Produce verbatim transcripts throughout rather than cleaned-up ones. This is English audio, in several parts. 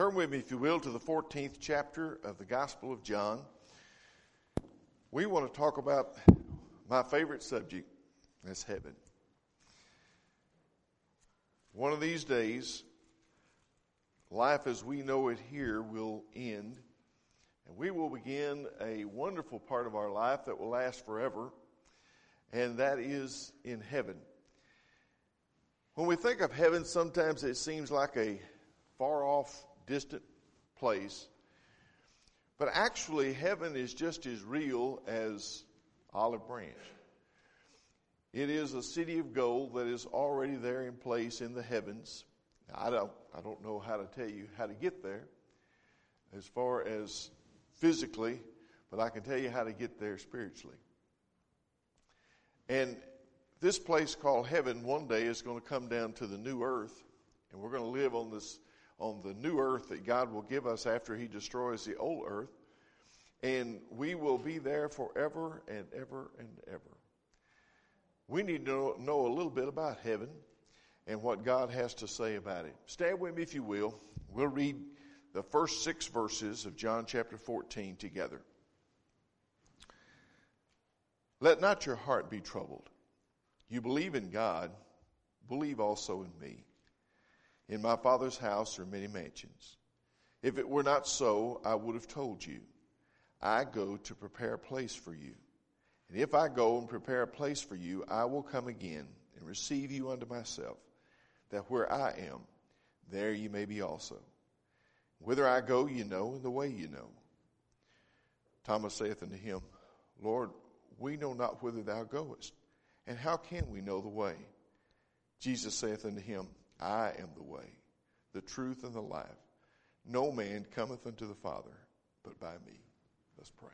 Turn with me, if you will, to the fourteenth chapter of the Gospel of John. We want to talk about my favorite subject, that's heaven. One of these days, life as we know it here will end, and we will begin a wonderful part of our life that will last forever, and that is in heaven. When we think of heaven, sometimes it seems like a far-off, distant place. But actually, heaven is just as real as Olive Branch. It is a city of gold that is already there in place in the heavens. Now, I don't, I don't know how to tell you how to get there as far as physically, but I can tell you how to get there spiritually. And this place called heaven one day is going to come down to the new earth, and we're going to live on this on the new earth that God will give us after He destroys the old earth, and we will be there forever and ever and ever. We need to know, know a little bit about heaven and what God has to say about it. Stand with me if you will. We'll read the first six verses of John chapter fourteen together. Let not your heart be troubled. You believe in God, believe also in me. In my Father's house are many mansions. If it were not so, I would have told you. I go to prepare a place for you. And if I go and prepare a place for you, I will come again and receive you unto myself, that where I am, there you may be also. Whither I go, you know, and the way you know. Thomas saith unto him, Lord, we know not whither thou goest, and how can we know the way? Jesus saith unto him, I am the way, the truth, and the life. No man cometh unto the Father but by me. Let's pray.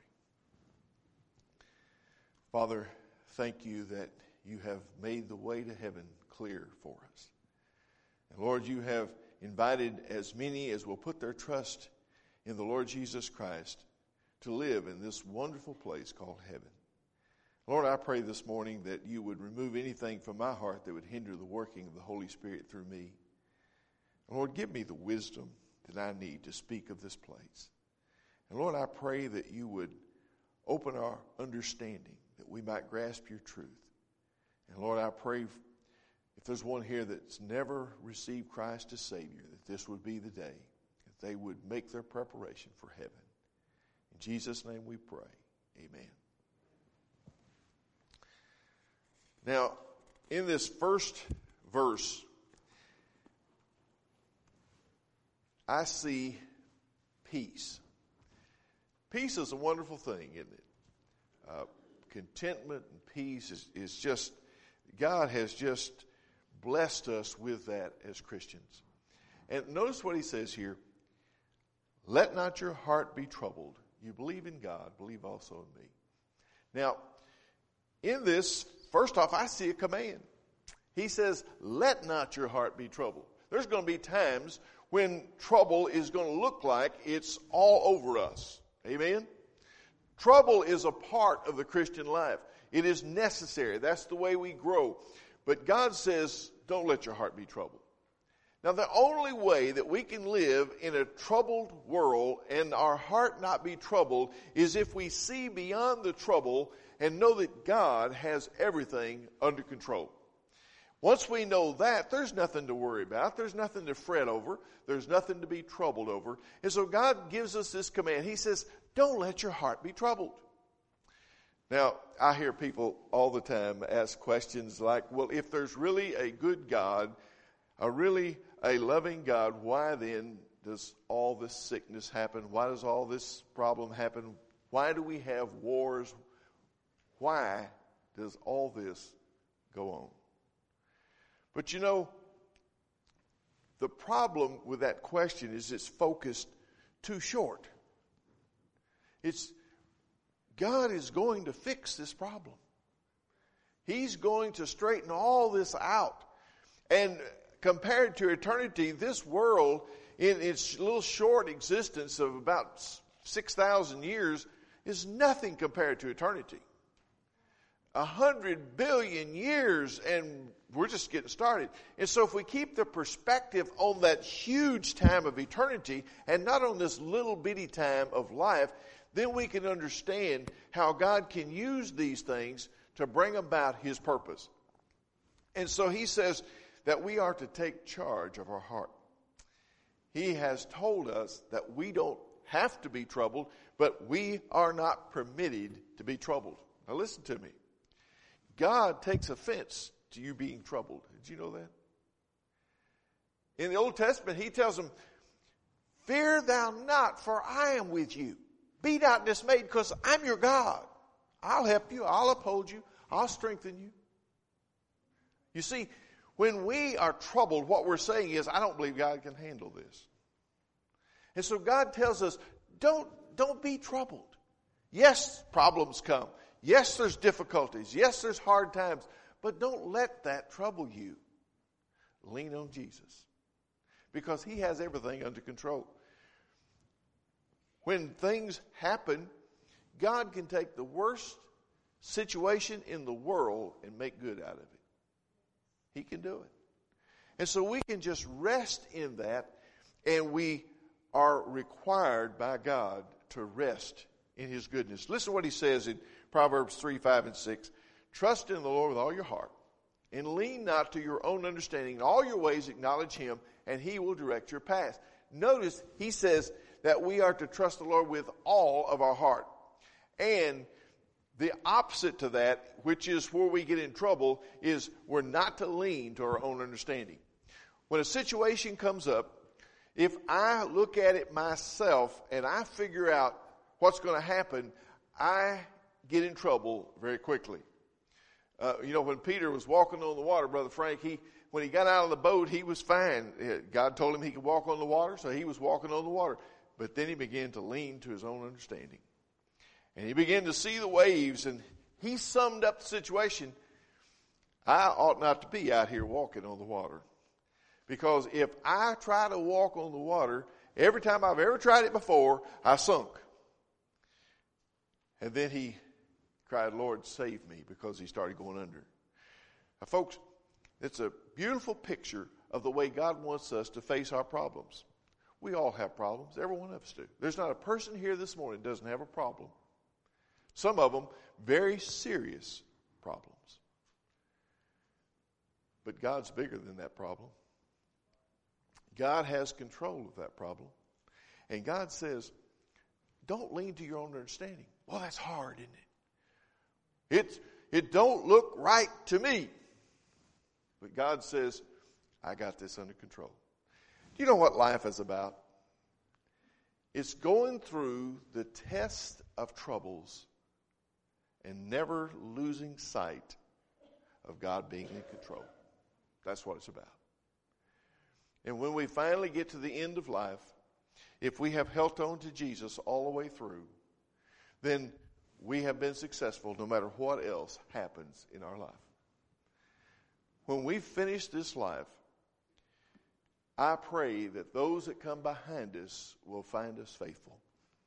Father, thank you that you have made the way to heaven clear for us. And Lord, you have invited as many as will put their trust in the Lord Jesus Christ to live in this wonderful place called heaven. Lord, I pray this morning that you would remove anything from my heart that would hinder the working of the Holy Spirit through me. And Lord, give me the wisdom that I need to speak of this place. And Lord, I pray that you would open our understanding, that we might grasp your truth. And Lord, I pray if there's one here that's never received Christ as Savior, that this would be the day that they would make their preparation for heaven. In Jesus' name we pray. Amen. Now, in this first verse, I see peace. Peace is a wonderful thing, isn't it? Uh, contentment and peace is, is just, God has just blessed us with that as Christians. And notice what he says here. Let not your heart be troubled. You believe in God, believe also in me. Now, in this, first off, I see a command. He says, let not your heart be troubled. There's going to be times when trouble is going to look like it's all over us. Amen? Trouble is a part of the Christian life. It is necessary. That's the way we grow. But God says, don't let your heart be troubled. Now, the only way that we can live in a troubled world and our heart not be troubled is if we see beyond the trouble and know that God has everything under control. Once we know that, there's nothing to worry about. There's nothing to fret over. There's nothing to be troubled over. And so God gives us this command. He says, don't let your heart be troubled. Now, I hear people all the time ask questions like, well, if there's really a good God, a really a loving God, why then does all this sickness happen? Why does all this problem happen? Why do we have wars? Why does all this go on? But you know, the problem with that question is it's focused too short. It's God is going to fix this problem. He's going to straighten all this out. And compared to eternity, this world, in its little short existence of about six thousand years, is nothing compared to eternity. a hundred billion years, and we're just getting started. And so if we keep the perspective on that huge time of eternity and not on this little bitty time of life, then we can understand how God can use these things to bring about his purpose. And so he says that we are to take charge of our heart. He has told us that we don't have to be troubled, but we are not permitted to be troubled. Now listen to me. God takes offense to you being troubled. Did you know that? In the Old Testament, he tells them, fear thou not, for I am with you. Be not dismayed, because I'm your God. I'll help you. I'll uphold you. I'll strengthen you. You see, when we are troubled, what we're saying is, I don't believe God can handle this. And so God tells us, don't, don't be troubled. Yes, problems come. Yes, there's difficulties. Yes, there's hard times. But don't let that trouble you. Lean on Jesus. Because he has everything under control. When things happen, God can take the worst situation in the world and make good out of it. He can do it. And so we can just rest in that, and we are required by God to rest in his goodness. Listen to what he says in Proverbs three, five, and six. Trust in the Lord with all your heart, and lean not to your own understanding. In all your ways acknowledge him, and he will direct your path. Notice he says that we are to trust the Lord with all of our heart. And the opposite to that, which is where we get in trouble, is we're not to lean to our own understanding. When a situation comes up, if I look at it myself and I figure out what's going to happen, I get in trouble very quickly. Uh, you know, when Peter was walking on the water, Brother Frank, he when he got out of the boat, he was fine. God told him he could walk on the water, so he was walking on the water. But then he began to lean to his own understanding. And he began to see the waves, and he summed up the situation. I ought not to be out here walking on the water. Because if I try to walk on the water, every time I've ever tried it before, I sunk. And then he cried, Lord, save me, because he started going under. Now, folks, it's a beautiful picture of the way God wants us to face our problems. We all have problems. Every one of us do. There's not a person here this morning that doesn't have a problem. Some of them very serious problems. But God's bigger than that problem. God has control of that problem. And God says, don't lean to your own understanding. Well, that's hard, isn't it? It, it don't look right to me. But God says, I got this under control. Do you know what life is about? It's going through the test of troubles and never losing sight of God being in control. That's what it's about. And when we finally get to the end of life, if we have held on to Jesus all the way through, then we have been successful no matter what else happens in our life. When we finish this life, I pray that those that come behind us will find us faithful.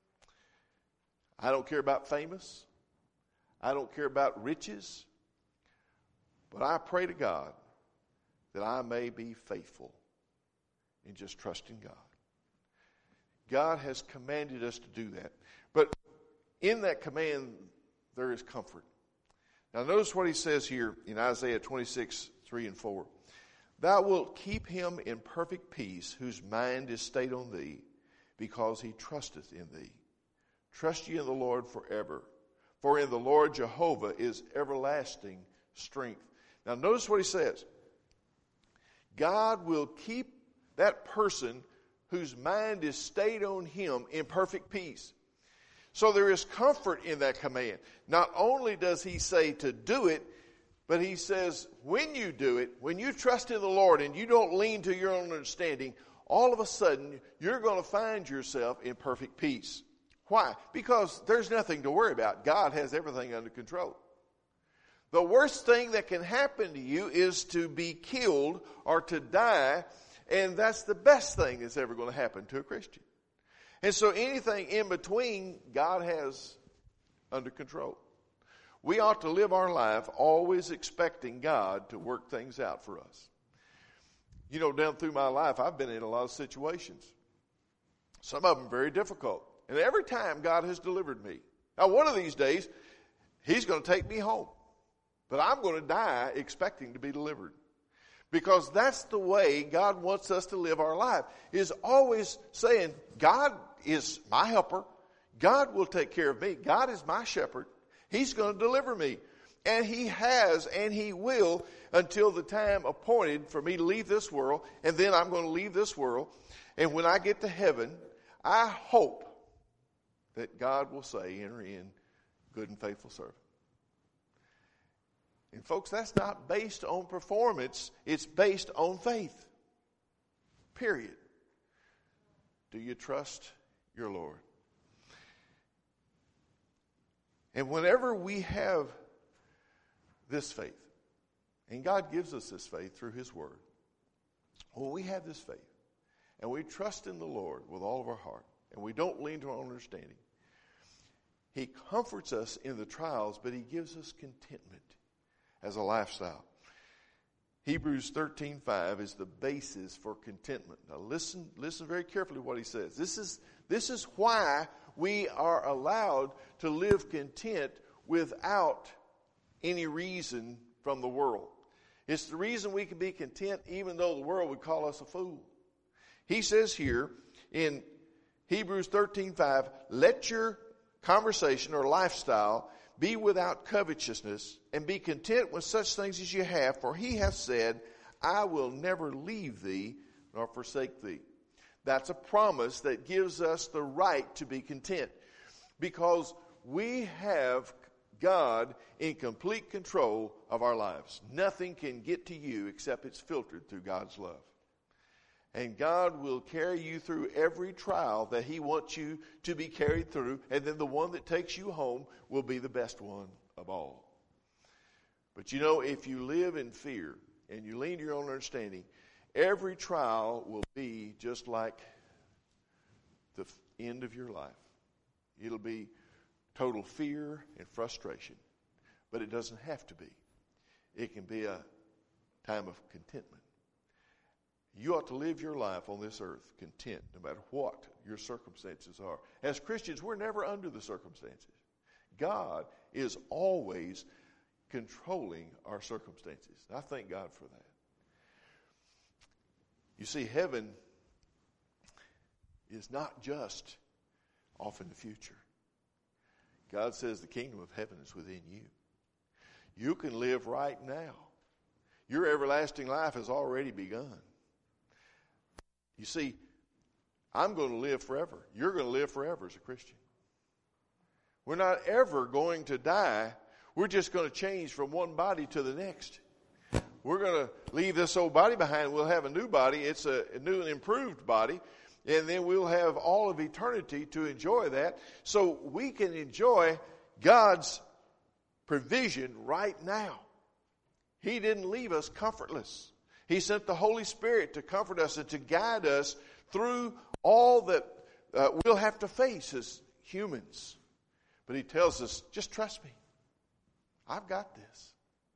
I don't care about famous. I don't care about riches. But I pray to God that I may be faithful in just trusting God. God has commanded us to do that. But in that command, there is comfort. Now notice what he says here in Isaiah twenty-six, three and four. Thou wilt keep him in perfect peace, whose mind is stayed on thee, because he trusteth in thee. Trust ye in the Lord forever, for in the Lord Jehovah is everlasting strength. Now notice what he says. God will keep that person whose mind is stayed on him in perfect peace. So there is comfort in that command. Not only does he say to do it, but he says when you do it, when you trust in the Lord and you don't lean to your own understanding, all of a sudden you're going to find yourself in perfect peace. Why? Because there's nothing to worry about. God has everything under control. The worst thing that can happen to you is to be killed or to die, and that's the best thing that's ever going to happen to a Christian. And so anything in between, God has under control. We ought to live our life always expecting God to work things out for us. You know, down through my life, I've been in a lot of situations. Some of them very difficult. And every time God has delivered me. Now, one of these days, He's going to take me home. But I'm going to die expecting to be delivered. Because that's the way God wants us to live our life. Is always saying, God is my helper. God will take care of me. God is my shepherd. He's going to deliver me. And He has and He will until the time appointed for me to leave this world. And then I'm going to leave this world. And when I get to heaven, I hope that God will say, enter in, good and faithful servant. And folks, that's not based on performance. It's based on faith. Period. Do you trust your Lord? And whenever we have this faith, and God gives us this faith through His Word, when we have this faith, and we trust in the Lord with all of our heart, and we don't lean to our own understanding, He comforts us in the trials, but He gives us contentment as a lifestyle. Hebrews thirteen five is the basis for contentment. Now listen, listen very carefully to what he says. This is, this is why we are allowed to live content without any reason from the world. It's the reason we can be content even though the world would call us a fool. He says here in Hebrews thirteen five, let your conversation or lifestyle be without covetousness, and be content with such things as you have, for He hath said, I will never leave thee nor forsake thee. That's a promise that gives us the right to be content, because we have God in complete control of our lives. Nothing can get to you except it's filtered through God's love. And God will carry you through every trial that He wants you to be carried through. And then the one that takes you home will be the best one of all. But you know, if you live in fear and you lean to your own understanding, every trial will be just like the end of your life. It'll be total fear and frustration. But it doesn't have to be. It can be a time of contentment. You ought to live your life on this earth content, no matter what your circumstances are. As Christians, we're never under the circumstances. God is always controlling our circumstances. And I thank God for that. You see, heaven is not just off in the future. God says the kingdom of heaven is within you. You can live right now. Your everlasting life has already begun. You see, I'm going to live forever. You're going to live forever as a Christian. We're not ever going to die. We're just going to change from one body to the next. We're going to leave this old body behind. We'll have a new body. It's a new and improved body. And then we'll have all of eternity to enjoy that. So we can enjoy God's provision right now. He didn't leave us comfortless. He sent the Holy Spirit to comfort us and to guide us through all that uh, we'll have to face as humans. But He tells us, just trust me. I've got this.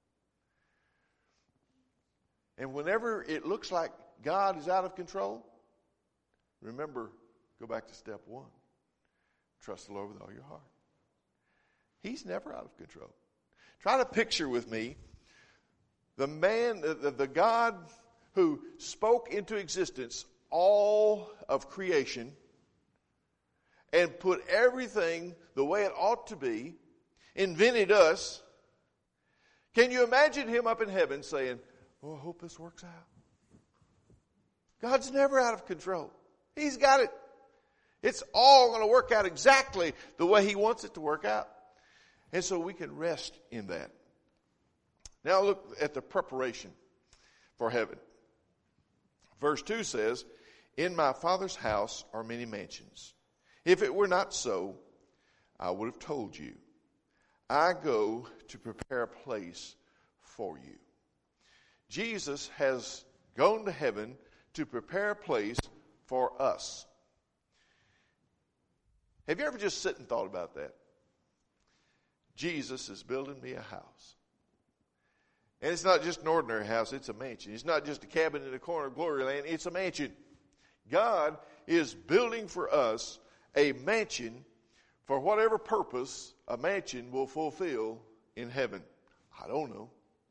And whenever it looks like God is out of control, remember, go back to step one. Trust the Lord with all your heart. He's never out of control. Try to picture with me the man, the, the God who spoke into existence all of creation and put everything the way it ought to be, invented us. Can you imagine Him up in heaven saying, oh, I hope this works out? God's never out of control. He's got it. It's all going to work out exactly the way He wants it to work out. And so we can rest in that. Now look at the preparation for heaven. Verse two says, in my Father's house are many mansions. If it were not so, I would have told you. I go to prepare a place for you. Jesus has gone to heaven to prepare a place for us. Have you ever just sit and thought about that? Jesus is building me a house. And it's not just an ordinary house, it's a mansion. It's not just a cabin in the corner of glory land, it's a mansion. God is building for us a mansion for whatever purpose a mansion will fulfill in heaven. I don't know.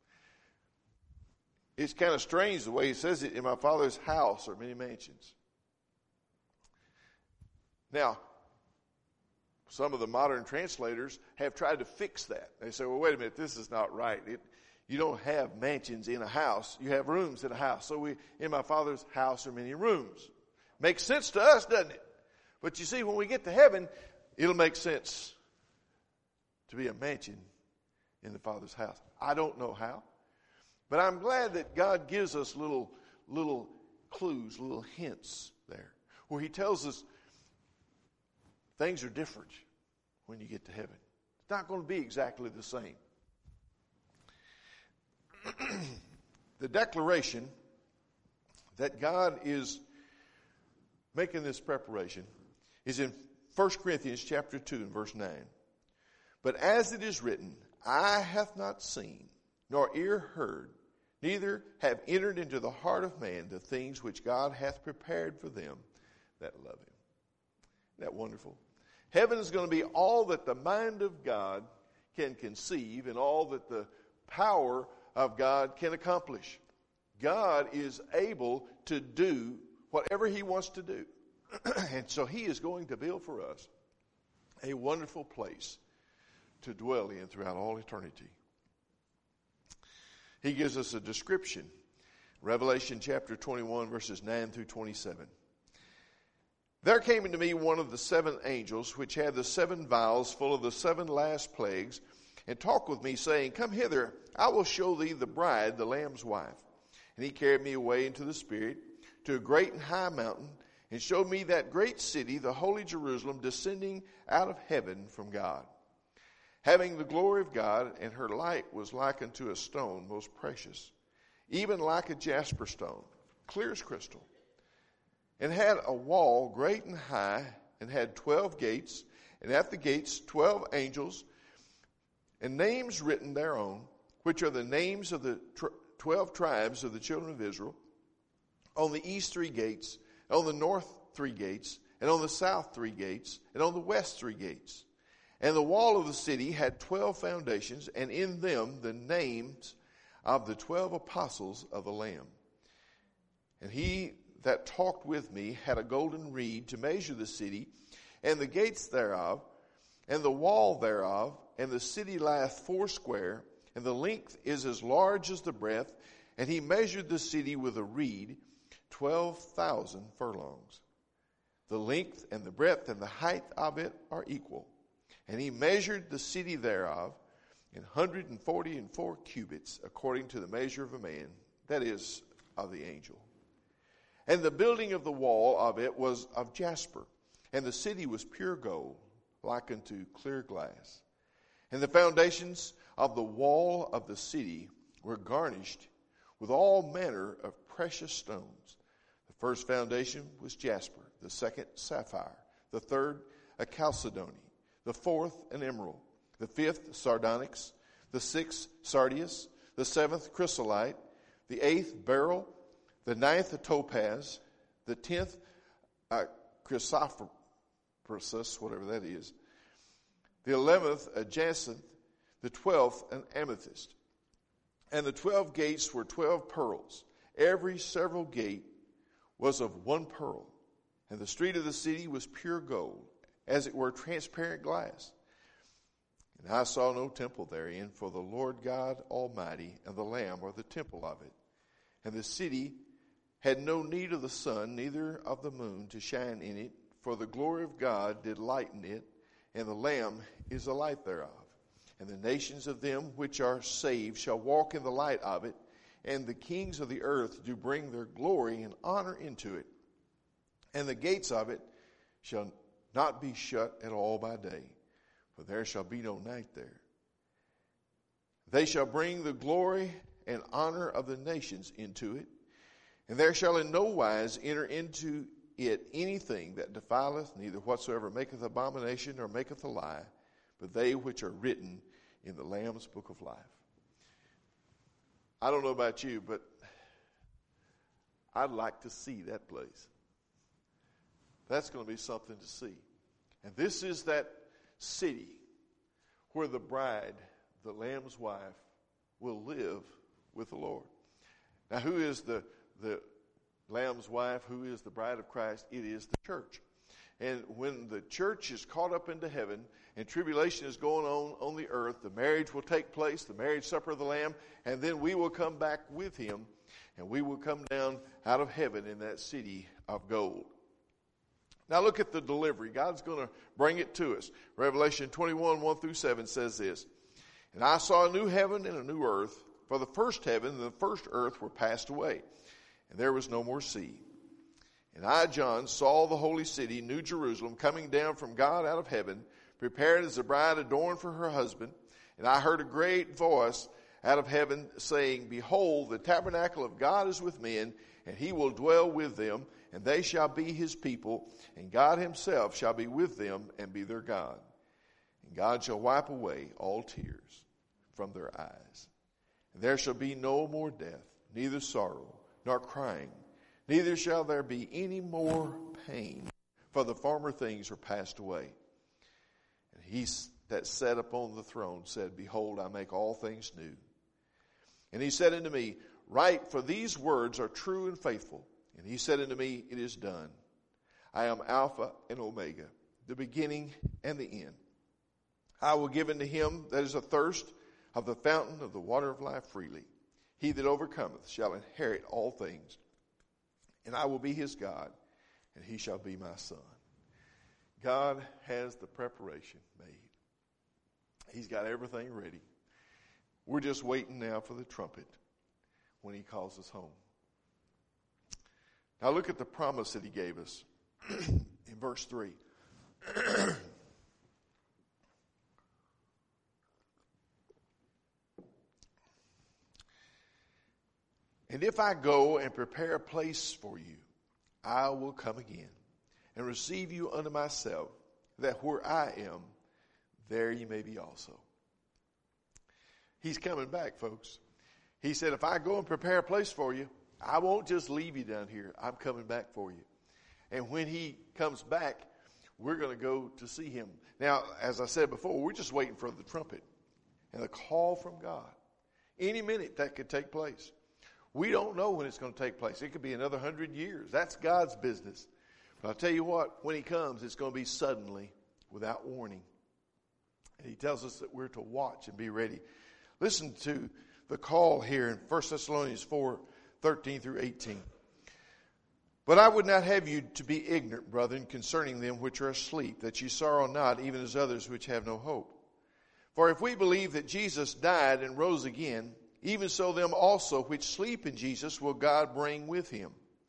It's kind of strange the way he says it, in my Father's house are many mansions. Now, some of the modern translators have tried to fix that. They say, well, wait a minute, this is not right. It, you don't have mansions in a house. You have rooms in a house. So we, in my Father's house are many rooms. Makes sense to us, doesn't it? But you see, when we get to heaven, it'll make sense to be a mansion in the Father's house. I don't know how. But I'm glad that God gives us little, little clues, little hints there, where he tells us things are different when you get to heaven. It's not going to be exactly the same. The declaration that God is making this preparation is in First Corinthians chapter two and verse nine. But as it is written, eye hath not seen, nor ear heard, neither have entered into the heart of man the things which God hath prepared for them that love him. Isn't that wonderful? Heaven is going to be all that the mind of God can conceive and all that the power of God can accomplish. God is able to do whatever he wants to do. And so he is going to build for us a wonderful place to dwell in throughout all eternity. He gives us a description. Revelation chapter twenty-one, verses nine through twenty-seven. There came unto me one of the seven angels, which had the seven vials full of the seven last plagues, and talked with me, saying, Come hither, I will show thee the bride, the Lamb's wife. And he carried me away into the Spirit, to a great and high mountain, and showed me that great city, the holy Jerusalem, descending out of heaven from God, having the glory of God, and her light was like unto a stone most precious, even like a jasper stone, clear as crystal, and had a wall great and high, and had twelve gates, and at the gates twelve angels, and names written thereon, which are the names of the tr- twelve tribes of the children of Israel. On the east three gates, on the north three gates, and on the south three gates, and on the west three gates. And the wall of the city had twelve foundations, and in them the names of the twelve apostles of the Lamb. And he that talked with me had a golden reed to measure the city, and the gates thereof, and the wall thereof, and the city lieth foursquare, and the length is as large as the breadth. And he measured the city with a reed, twelve thousand furlongs. The length and the breadth and the height of it are equal. And he measured the city thereof in one hundred forty and four cubits, according to the measure of a man, that is, of the angel. And the building of the wall of it was of jasper, and the city was pure gold, like unto clear glass. And the foundations of the wall of the city were garnished with all manner of precious stones. The first foundation was jasper, the second sapphire, the third a chalcedony, the fourth an emerald, the fifth sardonyx, the sixth sardius, the seventh chrysolite, the eighth beryl, the ninth a topaz, the tenth a chrysoprase, whatever that is, the eleventh a jacinth, the twelfth an amethyst. And the twelve gates were twelve pearls. Every several gate was of one pearl. And the street of the city was pure gold, as it were transparent glass. And I saw no temple therein, for the Lord God Almighty and the Lamb are the temple of it. And the city had no need of the sun, neither of the moon to shine in it, for the glory of God did lighten it, and the Lamb is the light thereof. And the nations of them which are saved shall walk in the light of it, and the kings of the earth do bring their glory and honor into it. And the gates of it shall not be shut at all by day, for there shall be no night there. They shall bring the glory and honor of the nations into it, and there shall in no wise enter into it anything that defileth, neither whatsoever maketh abomination or maketh a lie, but they which are written in the Lamb's Book of Life. I don't know about you, but I'd like to see that place. That's going to be something to see. And this is that city where the bride, the Lamb's wife, will live with the Lord. Now, who is the, the Lamb's wife? Who is the bride of Christ? It is the church. And when the church is caught up into heaven and tribulation is going on on the earth, the marriage will take place, the marriage supper of the Lamb, and then we will come back with him, and we will come down out of heaven in that city of gold. Now look at the delivery. God's going to bring it to us. Revelation twenty-one, one through seven says this, "And I saw a new heaven and a new earth, for the first heaven and the first earth were passed away, and there was no more sea. And I, John, saw the holy city, New Jerusalem, coming down from God out of heaven, prepared as a bride adorned for her husband. And I heard a great voice out of heaven saying, Behold, the tabernacle of God is with men, and he will dwell with them, and they shall be his people, and God himself shall be with them and be their God. And God shall wipe away all tears from their eyes. And there shall be no more death, neither sorrow, nor crying, neither shall there be any more pain, for the former things are passed away. And he that sat upon the throne said, Behold, I make all things new. And he said unto me, Write, for these words are true and faithful. And he said unto me, It is done. I am Alpha and Omega, the beginning and the end. I will give unto him that is athirst of the fountain of the water of life freely. He that overcometh shall inherit all things. And I will be his God, and he shall be my son." God has the preparation made. He's got everything ready. We're just waiting now for the trumpet when he calls us home. Now look at the promise that he gave us in verse three. "And if I go and prepare a place for you, I will come again and receive you unto myself, that where I am, there you may be also." He's coming back, folks. He said, if I go and prepare a place for you, I won't just leave you down here. I'm coming back for you. And when he comes back, we're going to go to see him. Now, as I said before, we're just waiting for the trumpet and the call from God. Any minute that could take place. We don't know when it's going to take place. It could be another hundred years. That's God's business. But I'll tell you what, when he comes, it's going to be suddenly, without warning. And he tells us that we're to watch and be ready. Listen to the call here in First Thessalonians four, thirteen through eighteen. "But I would not have you to be ignorant, brethren, concerning them which are asleep, that ye sorrow not, even as others which have no hope. For if we believe that Jesus died and rose again, even so them also which sleep in Jesus will God bring with him.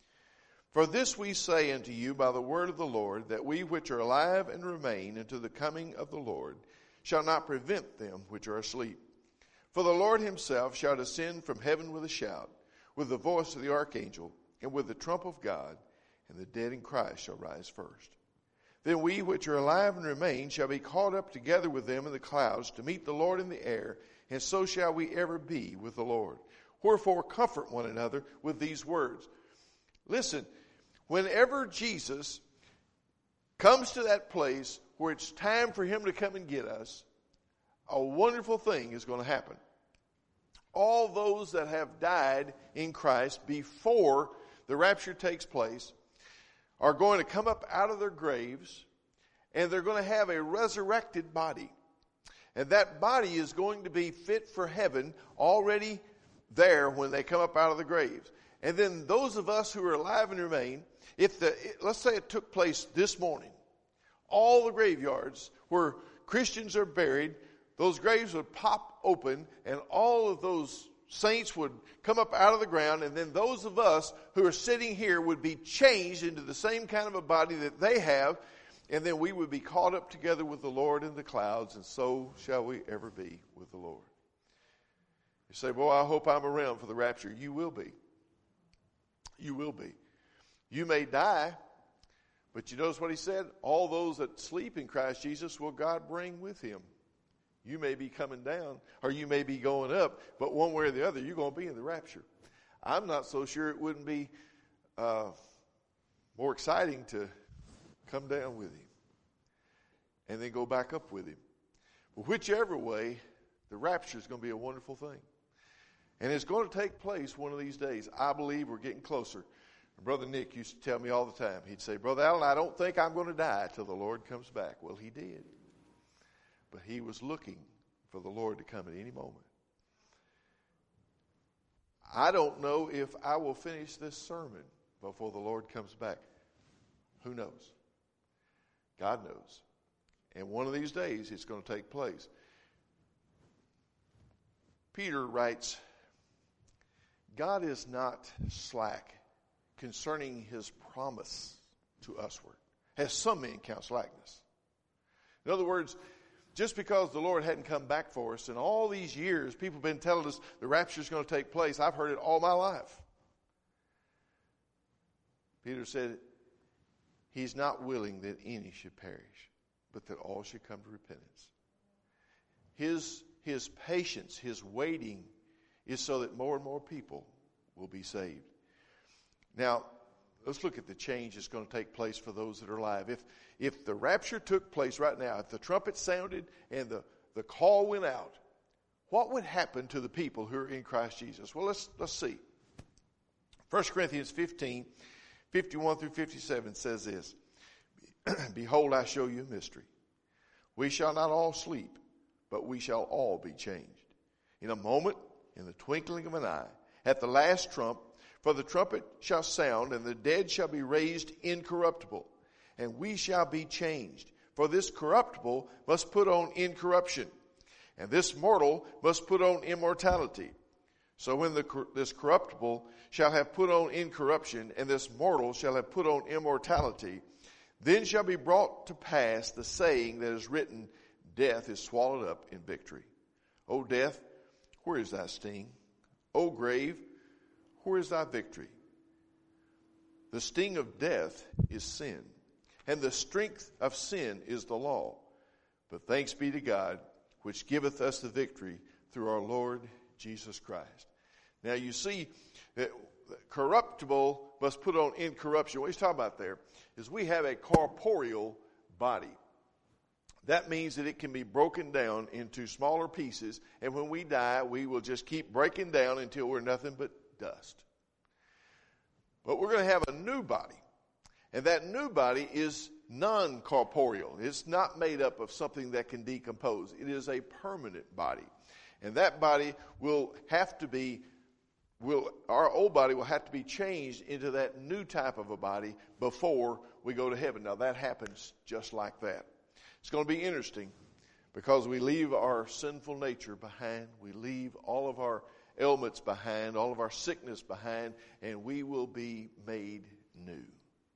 For this we say unto you by the word of the Lord, that we which are alive and remain unto the coming of the Lord shall not prevent them which are asleep. For the Lord himself shall descend from heaven with a shout, with the voice of the archangel, and with the trump of God, and the dead in Christ shall rise first. Then we which are alive and remain shall be caught up together with them in the clouds to meet the Lord in the air, and so shall we ever be with the Lord. Wherefore comfort one another with these words." Listen, whenever Jesus comes to that place where it's time for him to come and get us, a wonderful thing is going to happen. All those that have died in Christ before the rapture takes place are going to come up out of their graves, and they're going to have a resurrected body. And that body is going to be fit for heaven, already there when they come up out of the graves. And then those of us who are alive and remain, if the, let's say it took place this morning, all the graveyards where Christians are buried, those graves would pop open, and all of those saints would come up out of the ground, and then those of us who are sitting here would be changed into the same kind of a body that they have, and then we would be caught up together with the Lord in the clouds, and so shall we ever be with the Lord. You say, boy, I hope I'm around for the rapture. You will be. You will be. You may die, but you notice what he said? All those that sleep in Christ Jesus will God bring with him. You may be coming down or you may be going up, but one way or the other, you're going to be in the rapture. I'm not so sure it wouldn't be uh, more exciting to come down with him and then go back up with him. But whichever way, the rapture is going to be a wonderful thing. And it's going to take place one of these days. I believe we're getting closer. Brother Nick used to tell me all the time. He'd say, Brother Allen, I don't think I'm going to die till the Lord comes back. Well, he did. But he was looking for the Lord to come at any moment. I don't know if I will finish this sermon before the Lord comes back. Who knows? God knows. And one of these days it's going to take place. Peter writes, God is not slack concerning his promise to usward, as some men count slackness. In other words, just because the Lord hadn't come back for us, and all these years people have been telling us the rapture is going to take place. I've heard it all my life. Peter said, he's not willing that any should perish, but that all should come to repentance. His, his patience, his waiting is so that more and more people will be saved. Now, let's look at the change that's going to take place for those that are alive. If if the rapture took place right now, if the trumpet sounded and the, the call went out, what would happen to the people who are in Christ Jesus? Well, let's let's see. First Corinthians fifteen, fifty-one through fifty-seven says this. Behold, I show you a mystery. We shall not all sleep, but we shall all be changed. In a moment, in the twinkling of an eye, at the last trump, for the trumpet shall sound, and the dead shall be raised incorruptible, and we shall be changed. For this corruptible must put on incorruption, and this mortal must put on immortality. So when the, this corruptible shall have put on incorruption, and this mortal shall have put on immortality, then shall be brought to pass the saying that is written, death is swallowed up in victory. O death, where is thy sting? O grave, where is thy victory? The sting of death is sin, and the strength of sin is the law. But thanks be to God, which giveth us the victory through our Lord Jesus Christ. Now you see, that corruptible must put on incorruption. What he's talking about there is we have a corporeal body. That means that it can be broken down into smaller pieces, and when we die, we will just keep breaking down until we're nothing but dust. But we're going to have a new body, and that new body is non-corporeal. It's not made up of something that can decompose. It is a permanent body, and that body will have to be will our old body will have to be changed into that new type of a body before we go to heaven. Now that happens just like that. It's going to be interesting because we leave our sinful nature behind. We leave all of our ailments behind, all of our sickness behind, and we will be made new.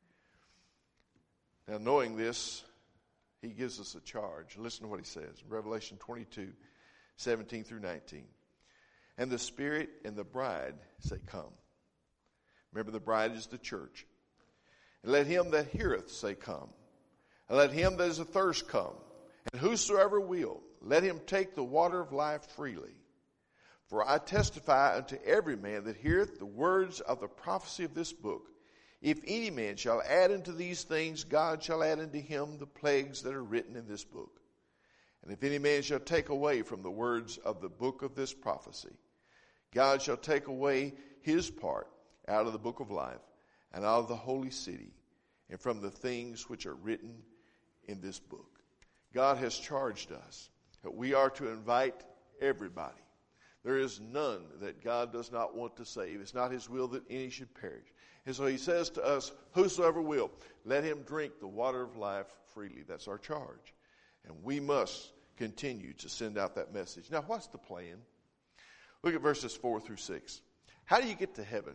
Now, knowing this, he gives us a charge. Listen to what he says in Revelation twenty-two, seventeen through nineteen. And the Spirit and the bride say, come. Remember, the bride is the church. And let him that heareth say, come. And let him that is athirst come. And whosoever will, let him take the water of life freely. For I testify unto every man that heareth the words of the prophecy of this book. If any man shall add unto these things, God shall add unto him the plagues that are written in this book. And if any man shall take away from the words of the book of this prophecy, God shall take away his part out of the book of life, and out of the holy city, and from the things which are written in this book. God has charged us that we are to invite everybody. There is none that God does not want to save. It's not his will that any should perish. And so he says to us, whosoever will, let him drink the water of life freely. That's our charge. And we must continue to send out that message. Now, what's the plan? Look at verses four through six. How do you get to heaven?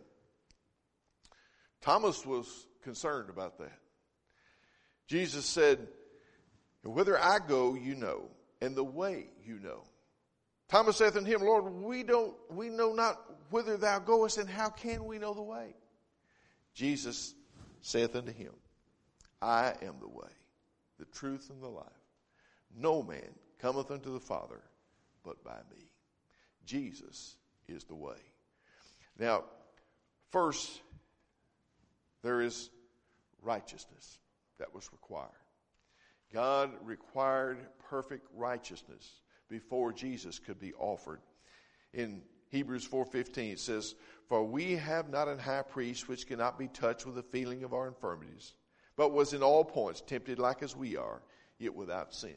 Thomas was concerned about that. Jesus said, whither I go, you know, and the way you know. Thomas saith unto him, Lord, we don't, we know not whither thou goest, and how can we know the way? Jesus saith unto him, I am the way, the truth, and the life. No man cometh unto the Father but by me. Jesus is the way. Now, first, there is righteousness that was required. God required perfect righteousness before Jesus could be offered. In Hebrews four fifteen it says, "For we have not an high priest which cannot be touched with the feeling of our infirmities, but was in all points tempted like as we are, yet without sin."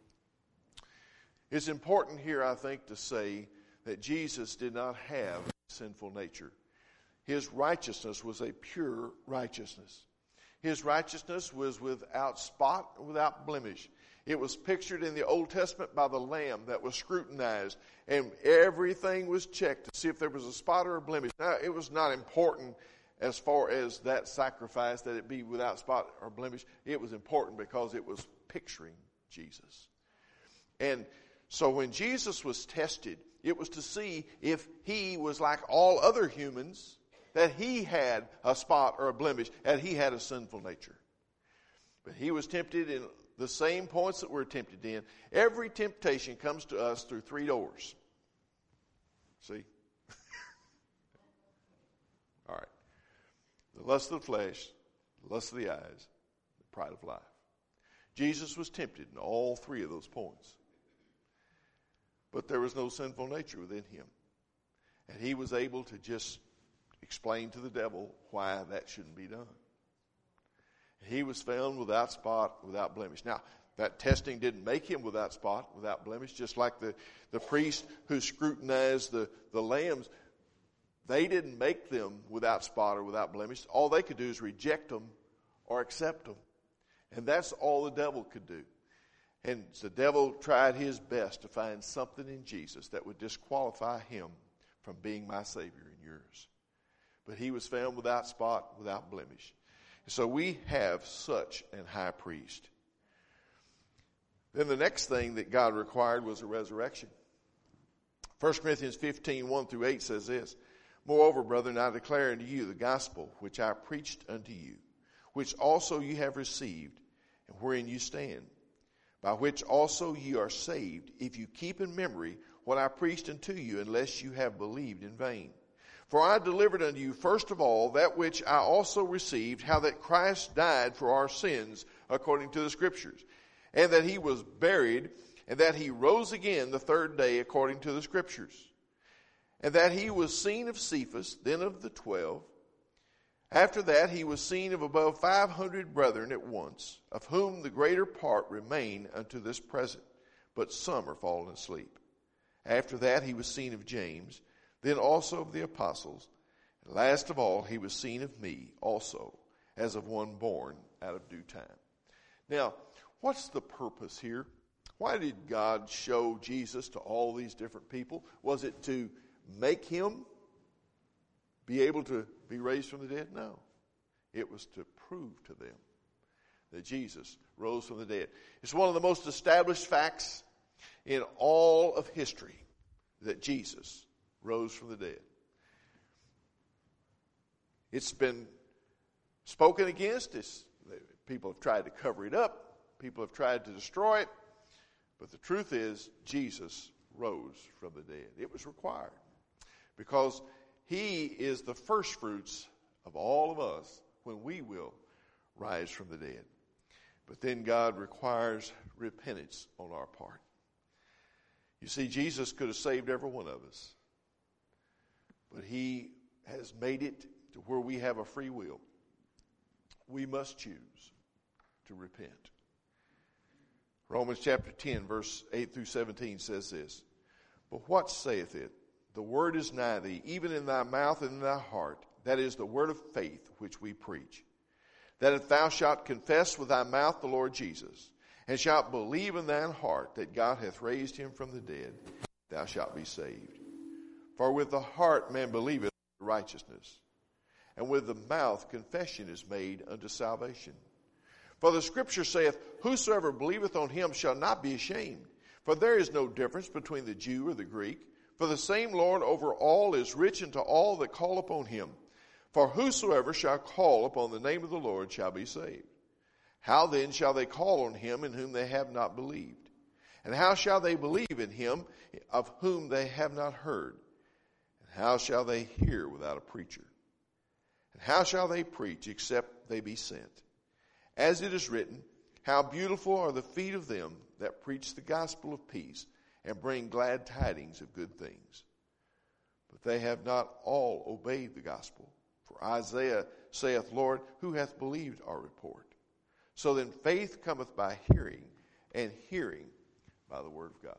It's important here, I think, to say that Jesus did not have a sinful nature. His righteousness was a pure righteousness. His righteousness was without spot, without blemish. It was pictured in the Old Testament by the lamb that was scrutinized, and everything was checked to see if there was a spot or a blemish. Now, it was not important as far as that sacrifice, that it be without spot or blemish. It was important because it was picturing Jesus. And so when Jesus was tested, it was to see if he was like all other humans, that he had a spot or a blemish, and he had a sinful nature. But he was tempted in the same points that we're tempted in. Every temptation comes to us through three doors. See? All right. The lust of the flesh, the lust of the eyes, the pride of life. Jesus was tempted in all three of those points. But there was no sinful nature within him. And he was able to just explain to the devil why that shouldn't be done. He was found without spot, without blemish. Now, that testing didn't make him without spot, without blemish, just like the, the priest who scrutinized the, the lambs. They didn't make them without spot or without blemish. All they could do is reject them or accept them. And that's all the devil could do. And the devil tried his best to find something in Jesus that would disqualify him from being my Savior and yours. But he was found without spot, without blemish. So we have such an high priest. Then the next thing that God required was a resurrection. First Corinthians fifteen, one through eight says this, "Moreover, brethren, I declare unto you the gospel which I preached unto you, which also you have received, and wherein you stand, by which also ye are saved, if you keep in memory what I preached unto you, unless you have believed in vain. For I delivered unto you first of all that which I also received, how that Christ died for our sins according to the Scriptures, and that he was buried, and that he rose again the third day according to the Scriptures, and that he was seen of Cephas, then of the twelve. After that he was seen of above five hundred brethren at once, of whom the greater part remain unto this present, but some are fallen asleep. After that he was seen of James, then also of the apostles. And last of all, he was seen of me also, as of one born out of due time." Now, what's the purpose here? Why did God show Jesus to all these different people? Was it to make him be able to be raised from the dead? No. It was to prove to them that Jesus rose from the dead. It's one of the most established facts in all of history that Jesus rose from the dead. It's been spoken against. It's, people have tried to cover it up. People have tried to destroy it. But the truth is, Jesus rose from the dead. It was required. Because he is the first fruits of all of us when we will rise from the dead. But then God requires repentance on our part. You see, Jesus could have saved every one of us. But he has made it to where we have a free will. We must choose to repent. Romans chapter ten, verse eight through seventeen says this, "But what saith it? The word is nigh thee, even in thy mouth and in thy heart. That is the word of faith which we preach. That if thou shalt confess with thy mouth the Lord Jesus, and shalt believe in thine heart that God hath raised him from the dead, thou shalt be saved. For with the heart man believeth unto righteousness, and with the mouth confession is made unto salvation. For the Scripture saith, Whosoever believeth on him shall not be ashamed. For there is no difference between the Jew or the Greek. For the same Lord over all is rich unto all that call upon him. For whosoever shall call upon the name of the Lord shall be saved. How then shall they call on him in whom they have not believed? And how shall they believe in him of whom they have not heard? And how shall they hear without a preacher? And how shall they preach except they be sent? As it is written, how beautiful are the feet of them that preach the gospel of peace and bring glad tidings of good things. But they have not all obeyed the gospel. For Isaiah saith, Lord, who hath believed our report? So then faith cometh by hearing, and hearing by the word of God.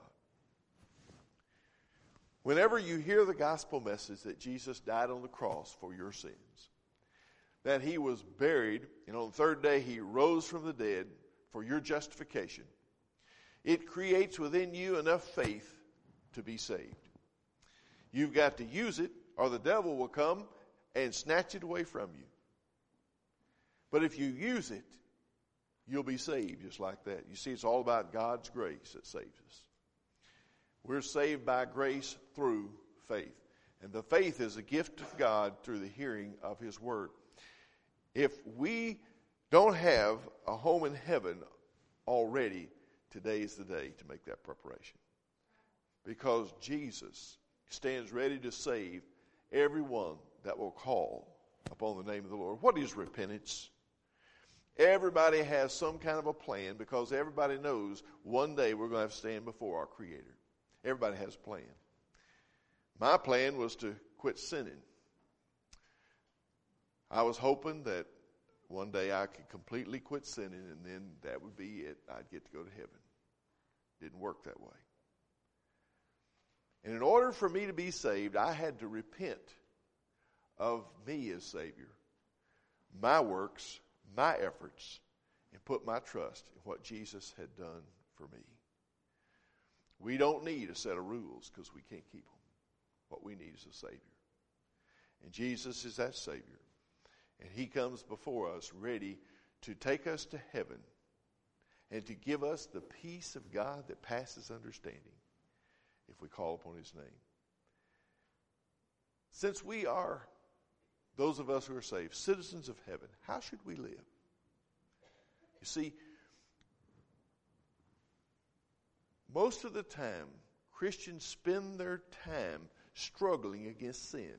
Whenever you hear the gospel message that Jesus died on the cross for your sins, that he was buried, and on the third day he rose from the dead for your justification, it creates within you enough faith to be saved. You've got to use it, or the devil will come and snatch it away from you. But if you use it, you'll be saved just like that. You see, it's all about God's grace that saves us. We're saved by grace through faith. And the faith is a gift of God through the hearing of his word. If we don't have a home in heaven already, today is the day to make that preparation. Because Jesus stands ready to save everyone that will call upon the name of the Lord. What is repentance? Everybody has some kind of a plan, because everybody knows one day we're going to have to stand before our Creator. Everybody has a plan. My plan was to quit sinning. I was hoping that one day I could completely quit sinning, and then that would be it. I'd get to go to heaven. Didn't work that way. And in order for me to be saved, I had to repent of me as Savior, my works, my efforts, and put my trust in what Jesus had done for me. We don't need a set of rules because we can't keep them. What we need is a Savior. And Jesus is that Savior. And he comes before us ready to take us to heaven and to give us the peace of God that passes understanding if we call upon his name. Since we are, those of us who are saved, citizens of heaven, how should we live? You see, most of the time, Christians spend their time struggling against sin.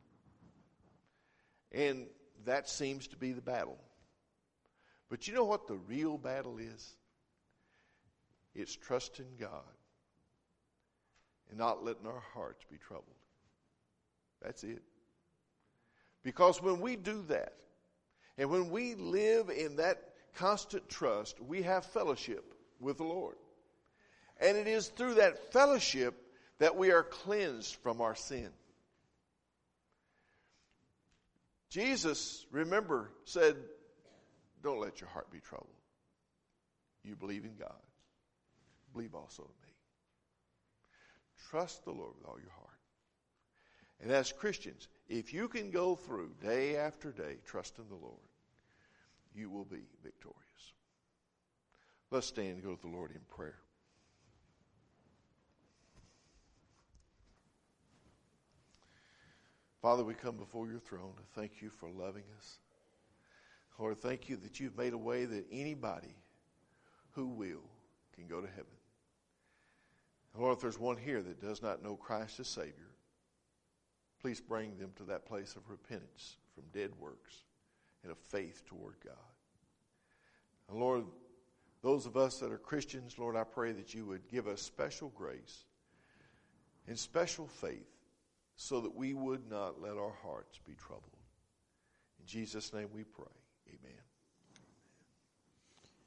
And that seems to be the battle. But you know what the real battle is? It's trusting God and not letting our hearts be troubled. That's it. Because when we do that, and when we live in that constant trust, we have fellowship with the Lord. And it is through that fellowship that we are cleansed from our sin. Jesus, remember, said, don't let your heart be troubled. You believe in God. Believe also in me. Trust the Lord with all your heart. And as Christians, if you can go through day after day trusting the Lord, you will be victorious. Let's stand and go to the Lord in prayer. Father, we come before your throne to thank you for loving us. Lord, thank you that you've made a way that anybody who will can go to heaven. Lord, if there's one here that does not know Christ as Savior, please bring them to that place of repentance from dead works and of faith toward God. And Lord, those of us that are Christians, Lord, I pray that you would give us special grace and special faith so that we would not let our hearts be troubled. In Jesus' name we pray.